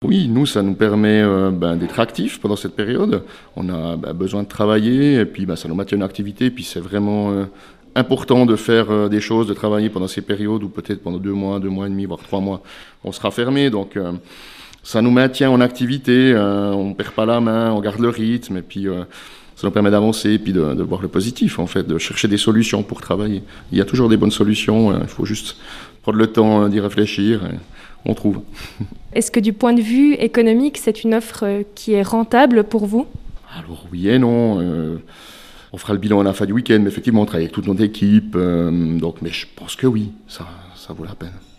Oui, nous, ça nous permet d'être actifs pendant cette période. On a besoin de travailler et puis ça nous maintient une activité. Et puis c'est vraiment important de faire des choses, de travailler pendant ces périodes où peut-être pendant 2 mois et demi, voire 3 mois, on sera fermé. Donc ça nous maintient en activité, on ne perd pas la main, on garde le rythme et puis ça nous permet d'avancer et puis de voir le positif en fait, de chercher des solutions pour travailler. Il y a toujours des bonnes solutions, il faut juste prendre le temps d'y réfléchir. Et on trouve. Est-ce que du point de vue économique, c'est une offre qui est rentable pour vous ? Alors oui et non. On fera le bilan à la fin du week-end, mais effectivement on travaille avec toute notre équipe. Mais je pense que oui, ça vaut la peine.